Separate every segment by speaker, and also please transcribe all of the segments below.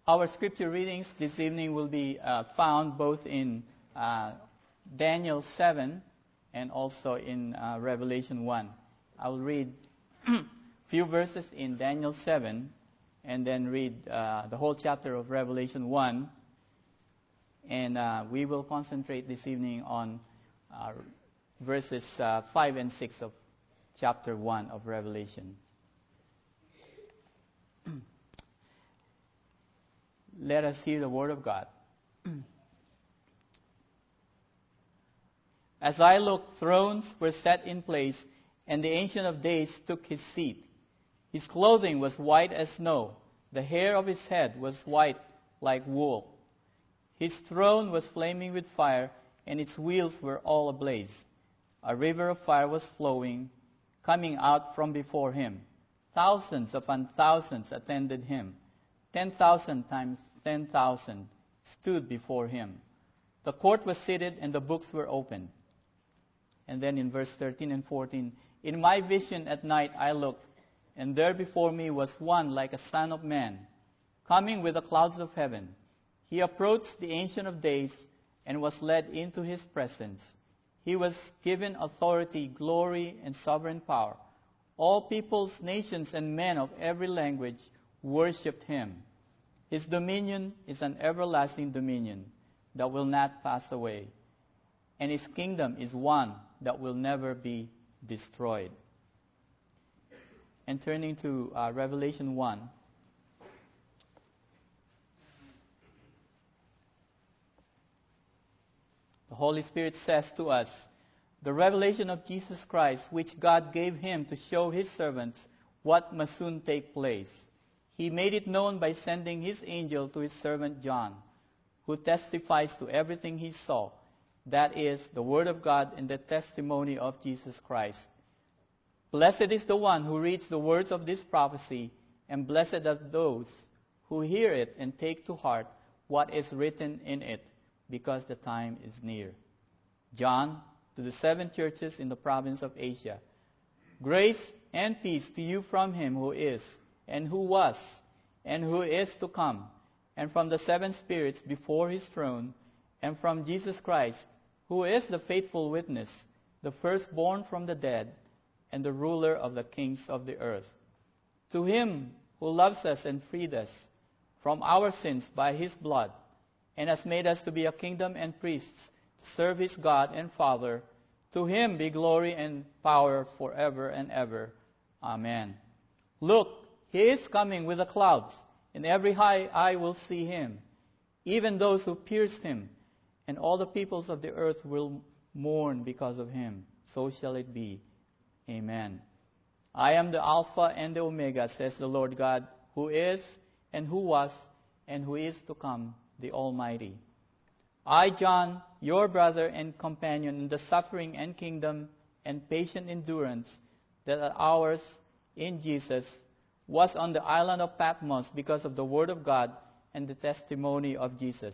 Speaker 1: Our scripture readings this evening will be found both in Daniel 7 and also in Revelation 1. I will read a few verses in Daniel 7 and then read the whole chapter of Revelation 1. And we will concentrate this evening on verses 5 and 6 of chapter 1 of Revelation. Let us hear the word of God. As I looked, thrones were set in place, and the Ancient of Days took his seat. His clothing was white as snow. The hair of his head was white like wool. His throne was flaming with fire, and its wheels were all ablaze. A river of fire was flowing, coming out from before him. Thousands upon thousands attended him. 10,000 times 10,000 stood before him. The court was seated and the books were opened. And then in verse 13 and 14, in my vision at night I looked, and there before me was one like a son of man, coming with the clouds of heaven. He approached the Ancient of Days and was led into his presence. He was given authority, glory, and sovereign power. All peoples, nations, and men of every language worshipped him. His dominion is an everlasting dominion that will not pass away, and his kingdom is one that will never be destroyed. And turning to Revelation 1. The Holy Spirit says to us, the revelation of Jesus Christ, which God gave him to show his servants what must soon take place. He made it known by sending his angel to his servant John, who testifies to everything he saw. That is, the word of God and the testimony of Jesus Christ. Blessed is the one who reads the words of this prophecy, and blessed are those who hear it and take to heart what is written in it, because the time is near. John, to the 7 churches in the province of Asia. Grace and peace to you from him who is, and who was, and who is to come, and from the 7 spirits before his throne, and from Jesus Christ, who is the faithful witness, the firstborn from the dead, and the ruler of the kings of the earth. To him who loves us and freed us from our sins by his blood, and has made us to be a kingdom and priests to serve his God and Father, to him be glory and power forever and ever. Amen. Look, he is coming with the clouds, and every eye will see him, even those who pierced him, and all the peoples of the earth will mourn because of him. So shall it be. Amen. I am the Alpha and the Omega, says the Lord God, who is, and who was, and who is to come, the Almighty. I, John, your brother and companion in the suffering and kingdom and patient endurance that are ours in Jesus, was on the island of Patmos because of the word of God and the testimony of Jesus.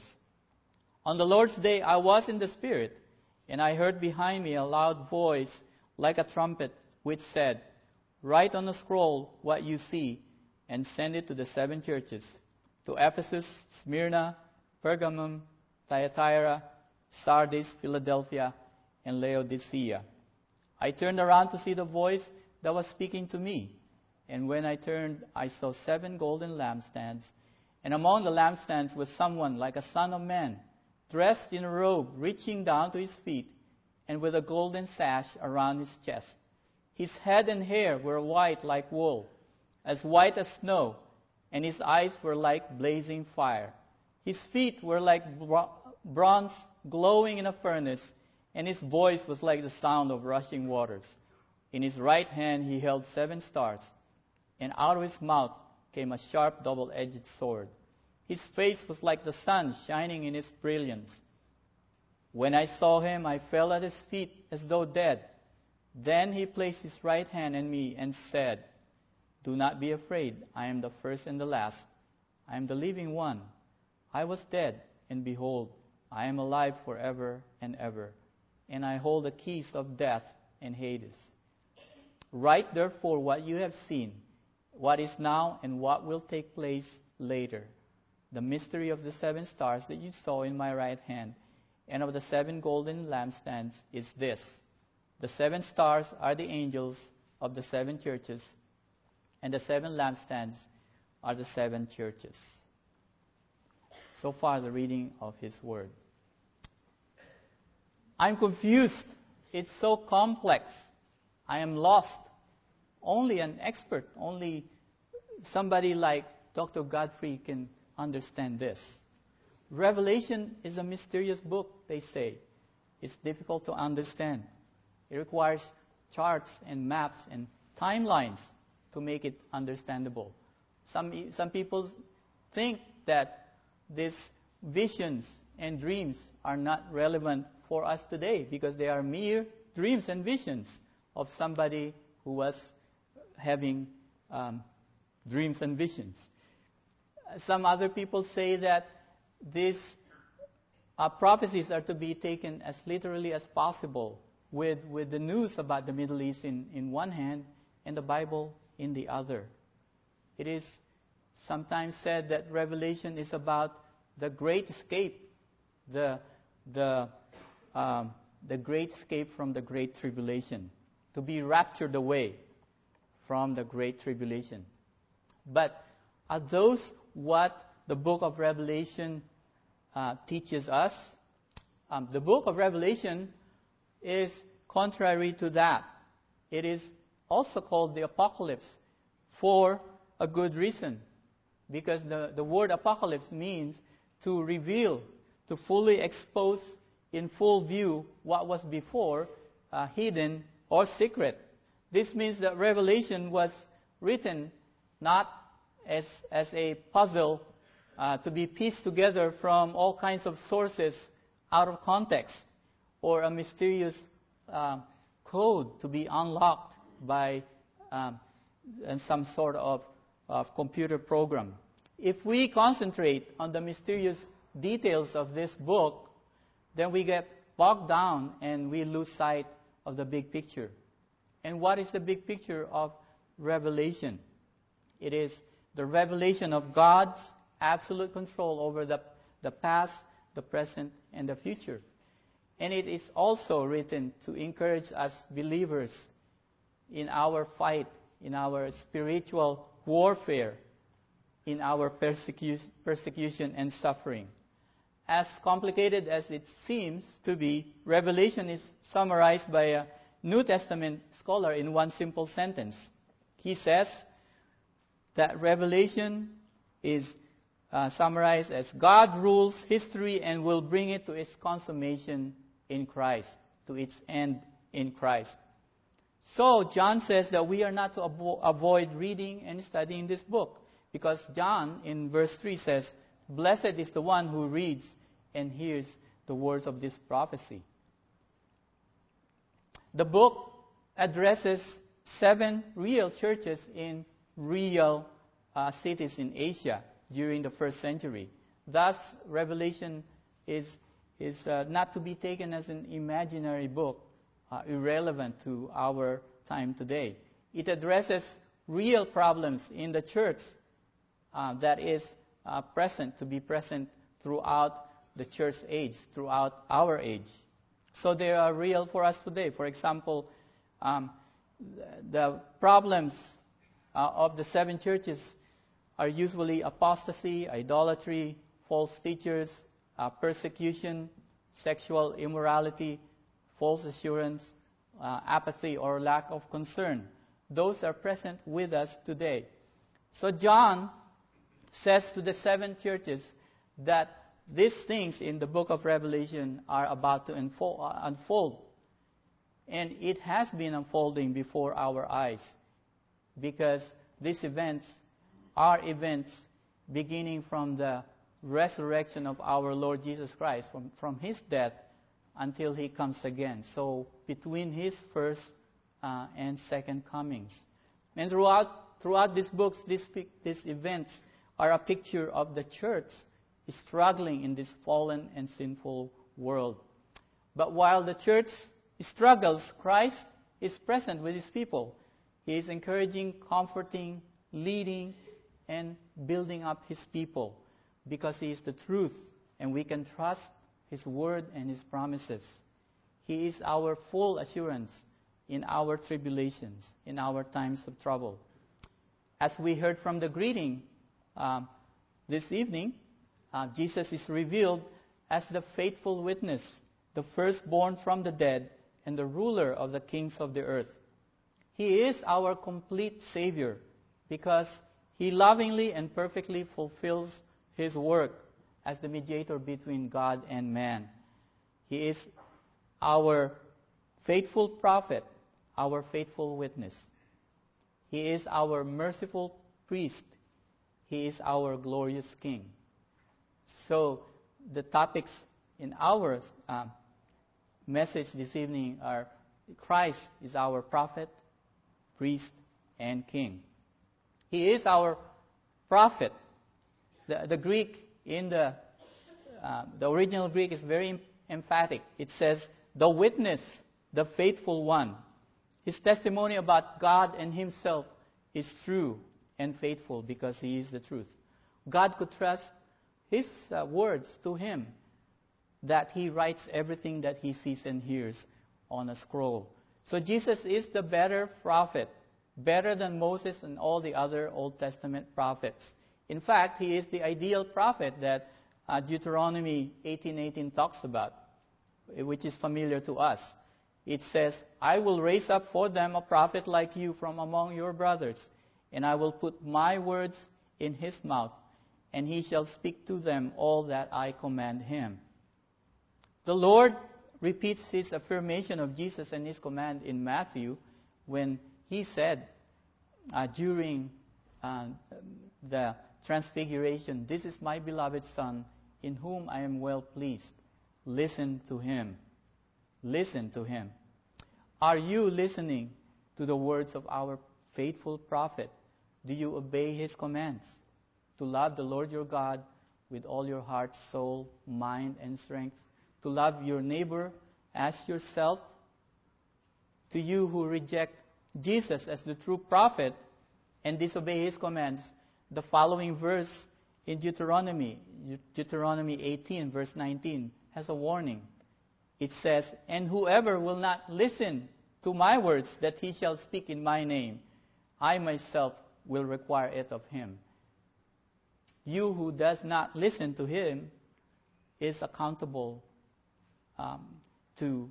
Speaker 1: On the Lord's day I was in the Spirit, and I heard behind me a loud voice like a trumpet, which said, write on a scroll what you see, and send it to the 7 churches, to Ephesus, Smyrna, Pergamum, Thyatira, Sardis, Philadelphia, and Laodicea. I turned around to see the voice that was speaking to me. And when I turned, I saw 7 golden lampstands. And among the lampstands was someone like a son of man, dressed in a robe reaching down to his feet, and with a golden sash around his chest. His head and hair were white like wool, as white as snow, and his eyes were like blazing fire. His feet were like bronze glowing in a furnace, and his voice was like the sound of rushing waters. In his right hand he held 7 stars, and out of his mouth came a sharp double-edged sword. His face was like the sun shining in its brilliance. When I saw him, I fell at his feet as though dead. Then he placed his right hand on me and said, do not be afraid. I am the first and the last. I am the living one. I was dead, and behold, I am alive forever and ever, and I hold the keys of death and Hades. Write therefore what you have seen, what is now and what will take place later. The mystery of the 7 stars that you saw in my right hand and of the 7 golden lampstands is this. The 7 stars are the angels of the 7 churches, and the 7 lampstands are the 7 churches. So far, the reading of His Word. I'm confused. It's so complex. I am lost. Only an expert, only somebody like Dr. Godfrey can understand this. Revelation is a mysterious book, they say. It's difficult to understand. It requires charts and maps and timelines to make it understandable. Some people think that these visions and dreams are not relevant for us today because they are mere dreams and visions of somebody who was having dreams and visions. Some other people say that these prophecies are to be taken as literally as possible, with the news about the Middle East in one hand and the Bible in the other. It is sometimes said that Revelation is about the great escape, the great escape from the great tribulation, to be raptured away from the great tribulation. But are those what the book of Revelation teaches us? The book of Revelation is contrary to that. It is also called the Apocalypse for a good reason. Because the word apocalypse means to reveal, to fully expose in full view what was before hidden or secret. This means that Revelation was written not as a puzzle to be pieced together from all kinds of sources out of context, or a mysterious code to be unlocked by some sort of computer program. If we concentrate on the mysterious details of this book, then we get bogged down and we lose sight of the big picture. And what is the big picture of Revelation? It is the revelation of God's absolute control over the past, the present, and the future. And it is also written to encourage us believers in our fight, in our spiritual warfare, in our persecution and suffering. As complicated as it seems to be, Revelation is summarized by a New Testament scholar in one simple sentence. He says that Revelation is summarized as God rules history and will bring it to its consummation in Christ, to its end in Christ. So John says that we are not to avoid reading and studying this book, because John in verse 3 says, "Blessed is the one who reads and hears the words of this prophecy." The book addresses 7 real churches in real cities in Asia during the first century. Thus, Revelation is not to be taken as an imaginary book, irrelevant to our time today. It addresses real problems in the church that is to be present throughout the church age, throughout our age. So they are real for us today. For example, the problems of the 7 churches are usually apostasy, idolatry, false teachers, persecution, sexual immorality, false assurance, apathy, or lack of concern. Those are present with us today. So John says to the 7 churches that these things in the book of Revelation are about to unfold. And it has been unfolding before our eyes, because these events are events beginning from the resurrection of our Lord Jesus Christ, from His death until He comes again. So between His first and second comings. And throughout these books, these events are a picture of the church struggling in this fallen and sinful world. But while the church struggles, Christ is present with His people. He is encouraging, comforting, leading, and building up His people. because He is the truth, and we can trust His word and His promises. He is our full assurance in our tribulations, in our times of trouble. As we heard from the greeting this evening, Jesus is revealed as the faithful witness, the firstborn from the dead, and the ruler of the kings of the earth. He is our complete Savior because He lovingly and perfectly fulfills His work as the mediator between God and man. He is our faithful prophet, our faithful witness. He is our merciful priest. He is our glorious King. So the topics in our message this evening are Christ is our prophet, priest, and king. He is our prophet. The Greek in the original Greek is very emphatic. It says, the witness, the faithful one. His testimony about God and Himself is true and faithful because He is the truth. God could trust His words to Him, that He writes everything that He sees and hears on a scroll. So Jesus is the better prophet, better than Moses and all the other Old Testament prophets. In fact, He is the ideal prophet that Deuteronomy 18:18 talks about, which is familiar to us. It says, I will raise up for them a prophet like you from among your brothers, and I will put my words in his mouth, and he shall speak to them all that I command him. The Lord repeats His affirmation of Jesus and His command in Matthew when He said during the transfiguration, this is my beloved Son, in whom I am well pleased. Listen to Him. Listen to Him. Are you listening to the words of our faithful prophet? Do you obey His commands? To love the Lord your God with all your heart, soul, mind, and strength. To love your neighbor as yourself. To you who reject Jesus as the true prophet and disobey His commands, the following verse in Deuteronomy 18, verse 19, has a warning. It says, and whoever will not listen to my words that he shall speak in my name, I myself will require it of him. You who does not listen to Him is accountable to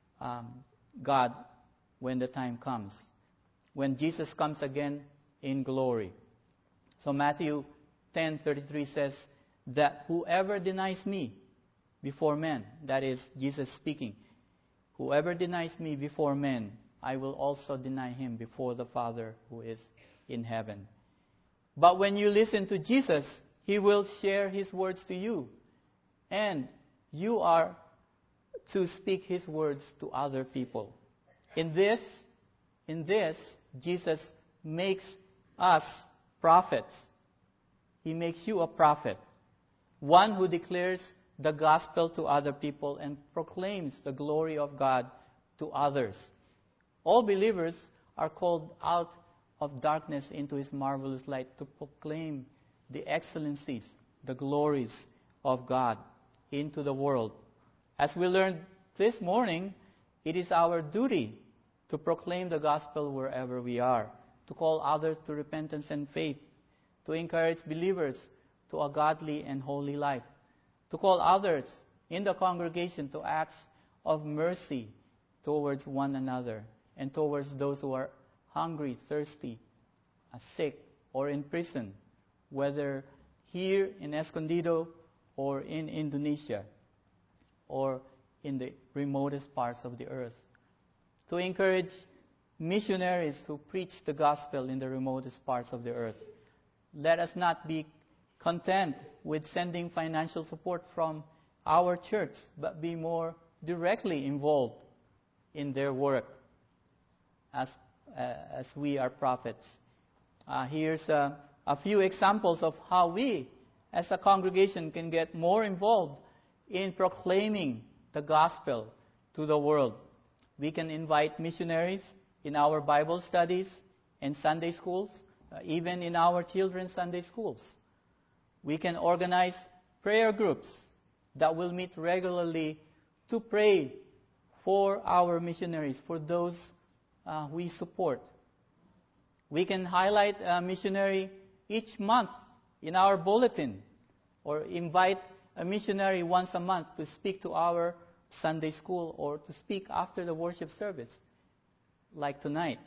Speaker 1: God when the time comes, when Jesus comes again in glory. So Matthew 10:33 says that whoever denies me before men, that is Jesus speaking, whoever denies me before men, I will also deny him before the Father who is in heaven. But when you listen to Jesus, He will share His words to you. And you are to speak His words to other people. In this, Jesus makes us prophets. He makes you a prophet. One who declares the gospel to other people and proclaims the glory of God to others. All believers are called out of darkness into His marvelous light to proclaim the excellencies, the glories of God into the world. As we learned this morning, it is our duty to proclaim the gospel wherever we are, to call others to repentance and faith, to encourage believers to a godly and holy life, to call others in the congregation to acts of mercy towards one another and towards those who are hungry, thirsty, sick, or in prison, whether here in Escondido or in Indonesia or in the remotest parts of the earth. To encourage missionaries who preach the gospel in the remotest parts of the earth. Let us not be content with sending financial support from our church, but be more directly involved in their work as we are prophets. Here's a few examples of how we, as a congregation, can get more involved in proclaiming the gospel to the world. We can invite missionaries in our Bible studies and Sunday schools, even in our children's Sunday schools. We can organize prayer groups that will meet regularly to pray for our missionaries, for those we support. We can highlight a missionary each month in our bulletin, or invite a missionary once a month to speak to our Sunday school or to speak after the worship service, like tonight.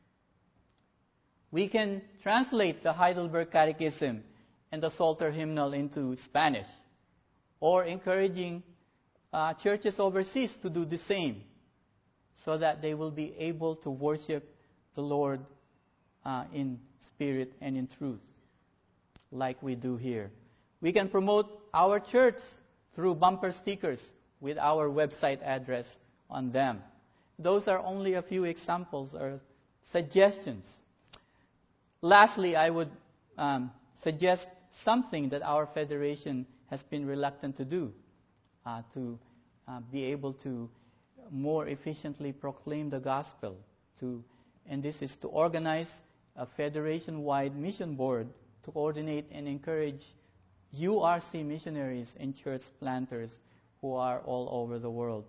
Speaker 1: We can translate the Heidelberg Catechism and the Psalter hymnal into Spanish, or encouraging churches overseas to do the same, so that they will be able to worship the Lord in spirit and in truth, like we do here. We can promote our church through bumper stickers with our website address on them. Those are only a few examples or suggestions. Lastly, I would suggest something that our federation has been reluctant to do to be able to more efficiently proclaim the gospel. And this is to organize a federation-wide mission board to coordinate and encourage URC missionaries and church planters who are all over the world.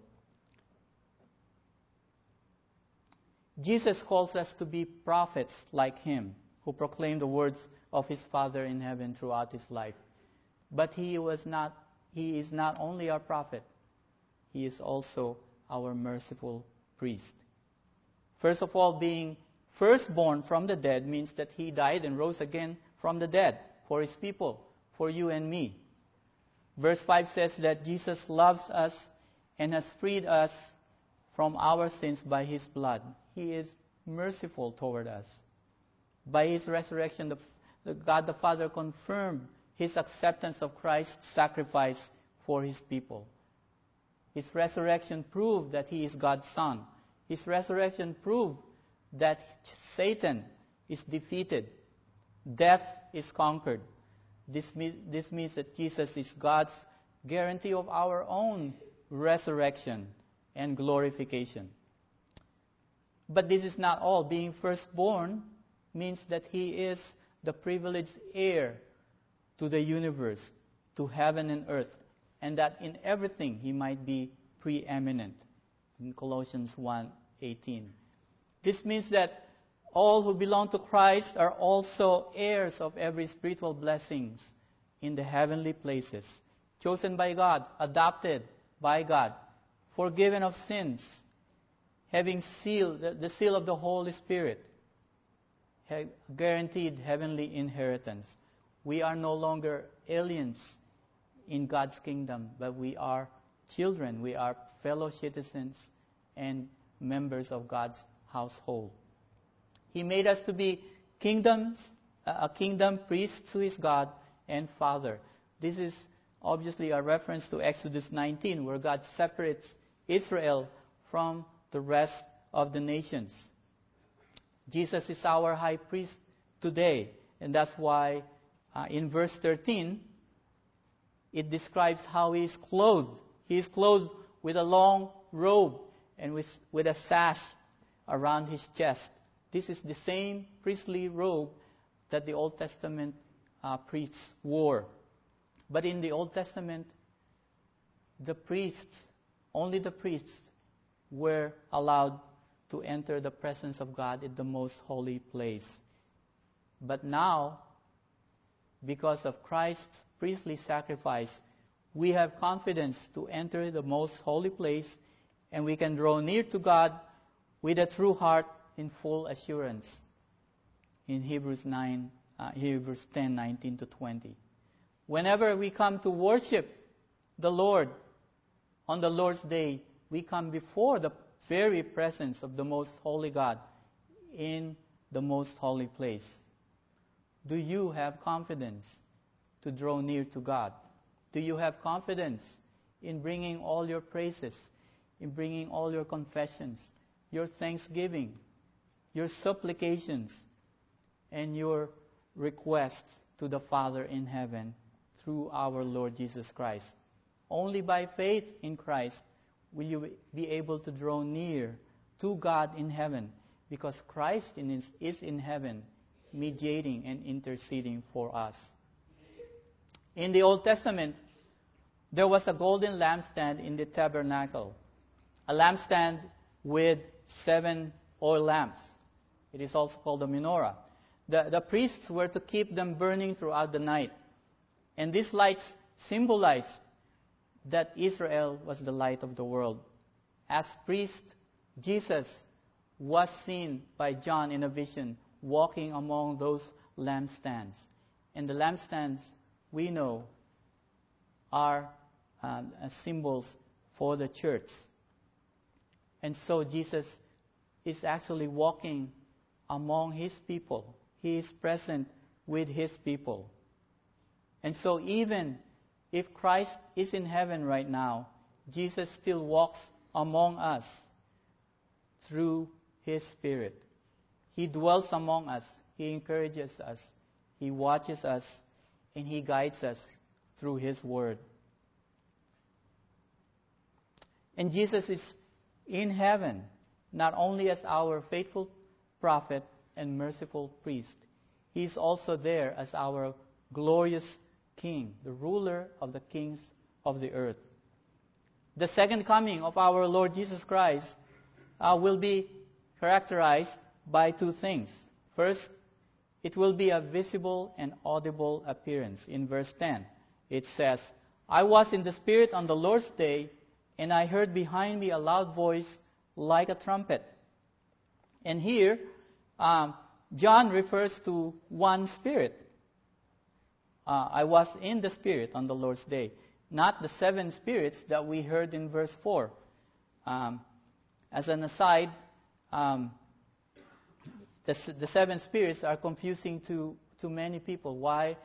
Speaker 1: Jesus calls us to be prophets like him, who proclaim the words of his Father in heaven throughout his life. But he is not only our prophet, he is also our merciful priest. First of all, being firstborn from the dead means that he died and rose again from the dead for his people, for you and me. Verse 5 says that Jesus loves us and has freed us from our sins by his blood. He is merciful toward us. By his resurrection, God the Father confirmed his acceptance of Christ's sacrifice for his people. His resurrection proved that he is God's Son. His resurrection proved that Satan is defeated. Death is conquered. This means that Jesus is God's guarantee of our own resurrection and glorification. But this is not all. Being firstborn means that he is the privileged heir to the universe, to heaven and earth, and that in everything he might be preeminent. In Colossians 1:18. This means that all who belong to Christ are also heirs of every spiritual blessings in the heavenly places, chosen by God, adopted by God, forgiven of sins, having the seal of the Holy Spirit, guaranteed heavenly inheritance. We are no longer aliens in God's kingdom, but we are children. We are fellow citizens and members of God's household. He made us to be a kingdom priest to his God and Father. This is obviously a reference to Exodus 19, where God separates Israel from the rest of the nations. Jesus is our high priest today, and that's why in verse 13, it describes how he is clothed. He is clothed with a long robe and with a sash around his chest. This is the same priestly robe that the Old Testament priests wore. But in the Old Testament, only the priests were allowed to enter the presence of God in the most holy place. But now, because of Christ's priestly sacrifice, we have confidence to enter the most holy place, and we can draw near to God with a true heart in full assurance. In Hebrews 10:19-20. Whenever we come to worship the Lord on the Lord's Day, we come before the very presence of the most holy God in the most holy place. Do you have confidence to draw near to God? Do you have confidence in bringing all your praises, in bringing all your confessions, your thanksgiving, your supplications, and your requests to the Father in heaven through our Lord Jesus Christ? Only by faith in Christ will you be able to draw near to God in heaven, because Christ is in heaven, mediating and interceding for us. In the Old Testament, there was a golden lampstand in the tabernacle, a lampstand with 7 oil lamps. It is also called a menorah. The priests were to keep them burning throughout the night. And these lights symbolized that Israel was the light of the world. As priest, Jesus was seen by John in a vision walking among those lampstands. And the lampstands, we know, are symbols for the church. And so Jesus is actually walking among his people. He is present with his people. And so even if Christ is in heaven right now, Jesus still walks among us through his Spirit. He dwells among us. He encourages us. He watches us. And he guides us through his word. And Jesus is in heaven, not only as our faithful prophet and merciful priest. He is also there as our glorious King, the ruler of the kings of the earth. The second coming of our Lord Jesus Christ will be characterized by 2 things. First, it will be a visible and audible appearance. In verse 10, it says, I was in the Spirit on the Lord's day, and I heard behind me a loud voice like a trumpet. And here, John refers to one Spirit. I was in the Spirit on the Lord's day, not the 7 spirits that we heard in verse 4. As an aside, the 7 spirits are confusing to many people. Why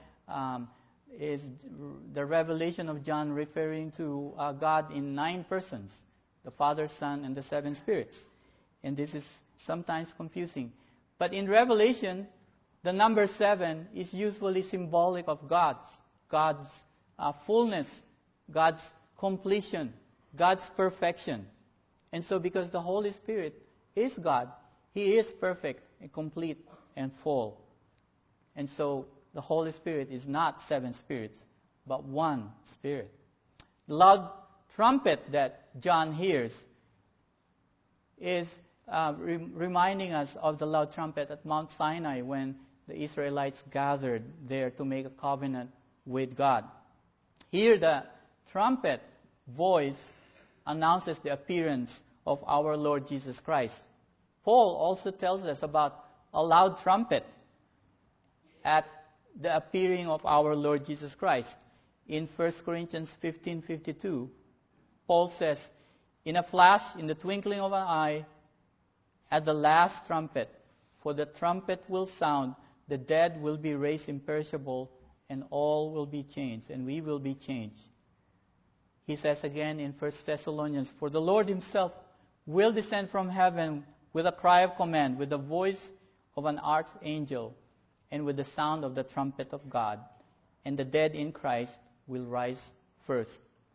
Speaker 1: is the revelation of John referring to God in 9 persons? The Father, Son, and the 7 spirits. And this is sometimes confusing. But in Revelation, the number 7 is usually symbolic of God's fullness, God's completion, God's perfection. And so because the Holy Spirit is God, He is perfect and complete and full. And so the Holy Spirit is not 7 spirits, but one Spirit. The loud trumpet that John hears is reminding us of the loud trumpet at Mount Sinai when the Israelites gathered there to make a covenant with God. Here the trumpet voice announces the appearance of our Lord Jesus Christ. Paul also tells us about a loud trumpet at the appearing of our Lord Jesus Christ. In 1 Corinthians 15:52, Paul says, in a flash, in the twinkling of an eye, at the last trumpet, for the trumpet will sound, the dead will be raised imperishable, and all will be changed, and we will be changed. He says again in 1 Thessalonians, for the Lord himself will descend from heaven with a cry of command, with the voice of an archangel, and with the sound of the trumpet of God, and the dead in Christ will rise first.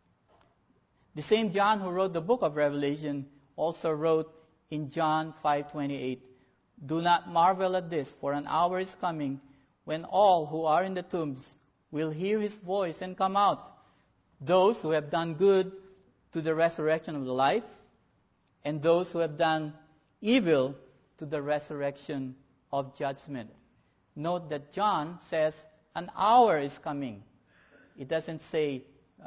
Speaker 1: The same John who wrote the book of Revelation also wrote in John 5:28, do not marvel at this, for an hour is coming when all who are in the tombs will hear his voice and come out, those who have done good to the resurrection of the life, and those who have done evil to the resurrection of judgment. Note that John says an hour is coming. It doesn't say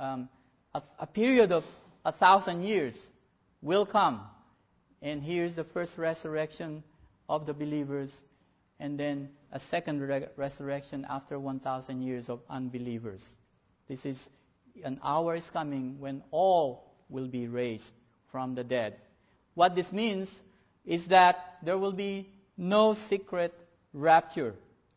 Speaker 1: a period of 1,000 years will come. And here's the first resurrection of the believers, and then a second resurrection after 1,000 years of unbelievers. This is an hour is coming when all will be raised from the dead. What this means is that there will be no secret rapture.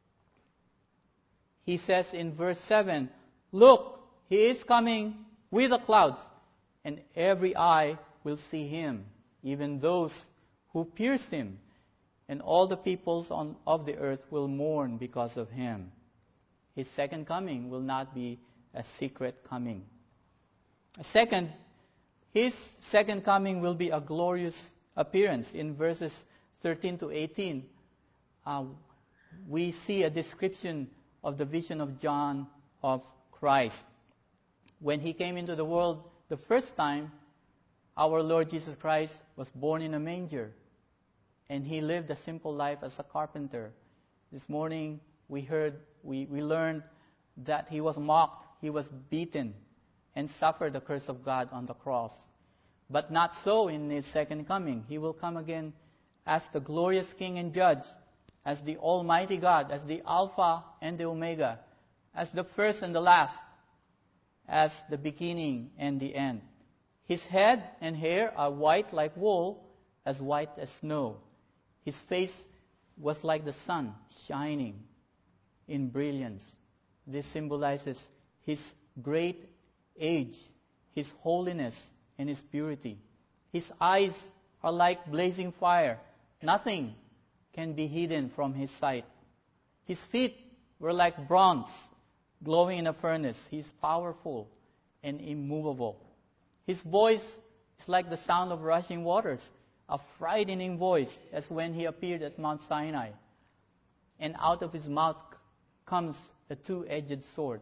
Speaker 1: He says in verse 7, look, he is coming with the clouds, and every eye will see him, even those who pierced him, and all the peoples of the earth will mourn because of him. His second coming will not be a secret coming. Second, his second coming will be a glorious appearance. In verses 13 to 18, we see a description of the vision of John of Christ. When He came into the world the first time, our Lord Jesus Christ was born in a manger, and He lived a simple life as a carpenter. This morning we learned that He was mocked, He was beaten, and suffered the curse of God on the cross. But not so in His second coming. He will come again as the glorious King and Judge, as the Almighty God, as the Alpha and the Omega, as the first and the last, as the beginning and the end. His head and hair are white like wool, as white as snow. His face was like the sun, shining in brilliance. This symbolizes His great age, His holiness, and His purity. His eyes are like blazing fire. Nothing can be hidden from His sight. His feet were like bronze, glowing in a furnace. He is powerful and immovable. His voice is like the sound of rushing waters, a frightening voice, as when He appeared at Mount Sinai. And out of His mouth comes a two-edged sword.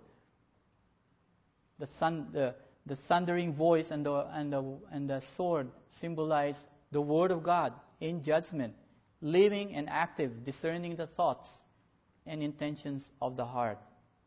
Speaker 1: The thundering voice and the sword symbolize the Word of God in judgment, living and active, discerning the thoughts and intentions of the heart.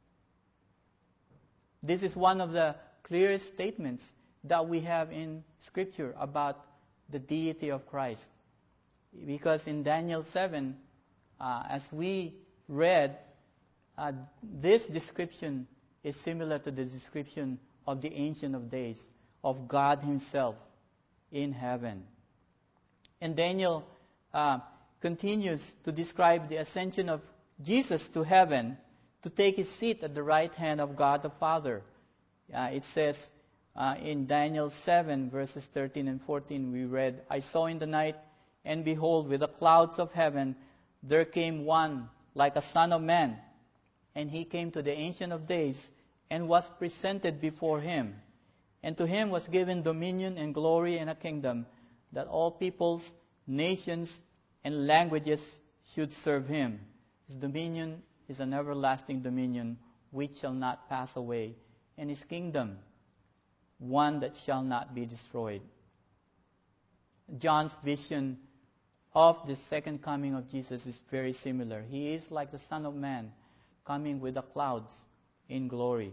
Speaker 1: This is one of the clearest statements that we have in Scripture about the deity of Christ. Because in Daniel 7, as we read, this description is similar to the description of the Ancient of Days, of God Himself in heaven. And Daniel continues to describe the ascension of Jesus to heaven to take His seat at the right hand of God the Father. It says in Daniel 7, verses 13 and 14, we read, I saw in the night, and behold, with the clouds of heaven, there came one like a son of man. And He came to the Ancient of Days, and was presented before Him. And to Him was given dominion and glory and a kingdom, that all peoples, nations, and languages should serve Him. His dominion is an everlasting dominion, which shall not pass away, and His kingdom, one that shall not be destroyed. John's vision of the second coming of Jesus is very similar. He is like the Son of Man, coming with the clouds in glory.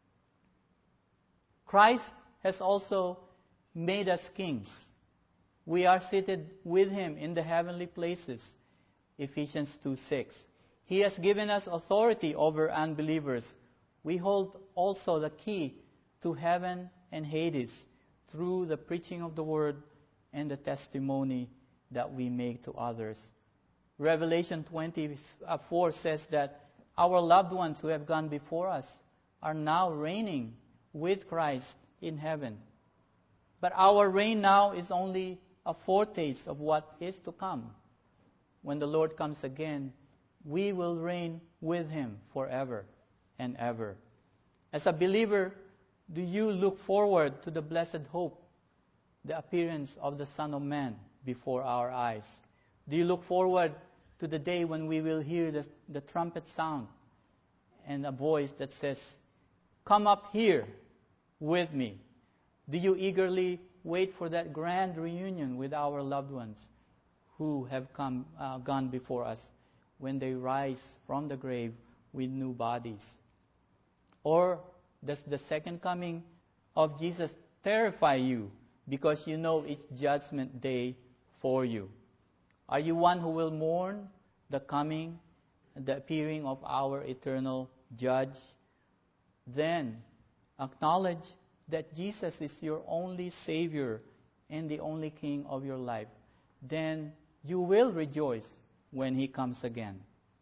Speaker 1: Christ has also made us kings. We are seated with Him in the heavenly places. Ephesians 2:6. He has given us authority over unbelievers. We hold also the key to heaven and Hades through the preaching of the Word and the that we make to others. Revelation 24 says that our loved ones who have gone before us are now reigning with Christ in heaven. But our reign now is only a foretaste of what is to come. When the Lord comes again, we will reign with Him forever and ever. As a believer, do you look forward to the blessed hope, the appearance of the Son of Man before our eyes? Do you look forward to the day when we will hear the trumpet sound and a voice that says, "Come up here with me"? Do you eagerly wait for that grand reunion with our loved ones who have gone before us when they rise from the grave with new bodies? Or does the second coming of Jesus terrify you because you know it's judgment day for you? Are you one who will mourn the coming, the appearing of our eternal Judge? Then acknowledge that Jesus is your only Savior and the only King of your life. Then you will rejoice when He comes again.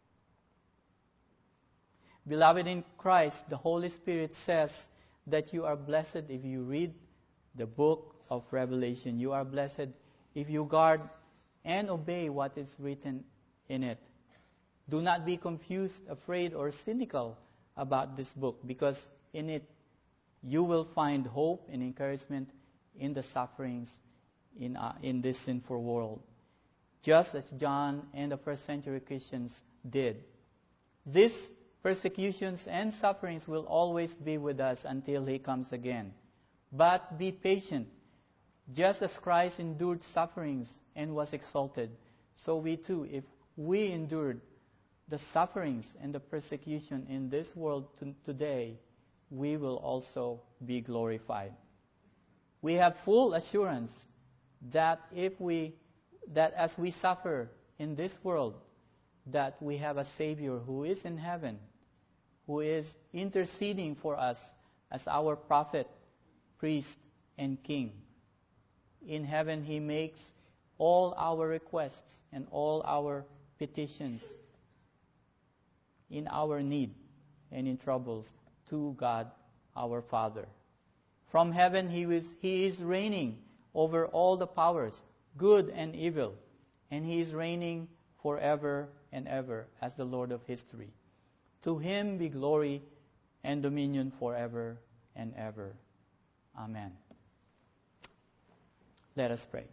Speaker 1: Beloved in Christ, the Holy Spirit says that you are blessed if you read the book of Revelation. You are blessed if you guard and obey what is written in it. Do not be confused, afraid, or cynical about this book, because in it you will find hope and encouragement in the sufferings in this sinful world, just as John and the first century Christians did. This persecutions and sufferings will always be with us until He comes again. But be patient. Just as Christ endured sufferings and was exalted, so we too, if we endured the sufferings and the persecution in this world today, we will also be glorified. We have full assurance that as we suffer in this world, that we have a Savior who is in heaven, who is interceding for us as our prophet, priest, and king. In heaven, He makes all our requests and all our petitions in our need and in troubles to God our Father. From heaven, He is reigning over all the powers, good and evil, and He is reigning forever and ever as the Lord of history. To Him be glory and dominion forever and ever. Amen. Let us pray.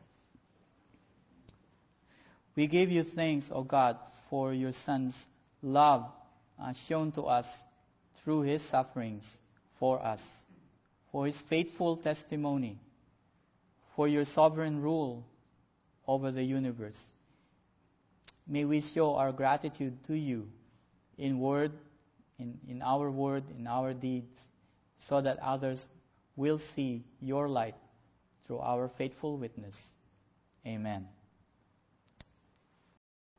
Speaker 1: We give You thanks, O God, for Your Son's love shown to us through His sufferings for us, for His faithful testimony, for Your sovereign rule over the universe. May we show our gratitude to You in word, in our deeds, so that others will see Your light through our faithful witness. Amen.